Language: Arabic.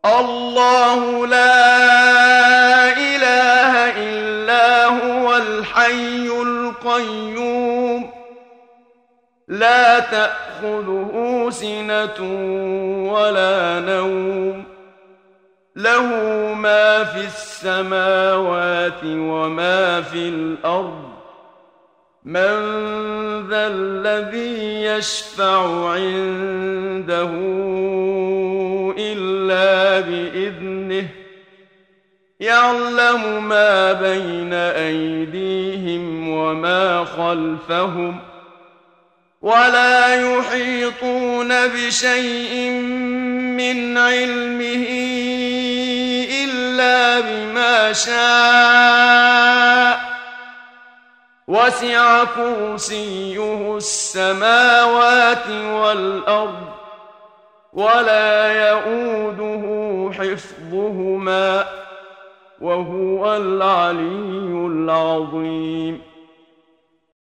الله لا إله إلا هو الحي القيوم لا تأخذه سنة ولا نوم له ما في السماوات وما في الأرض من ذا الذي يشفع عنده إلا بإذنه يعلم ما بين أيديهم وما خلفهم ولا يحيطون بشيء من علمه إلا بما شاء وسع كرسيه السماوات والأرض ولا يؤوده حفظهما وهو العلي العظيم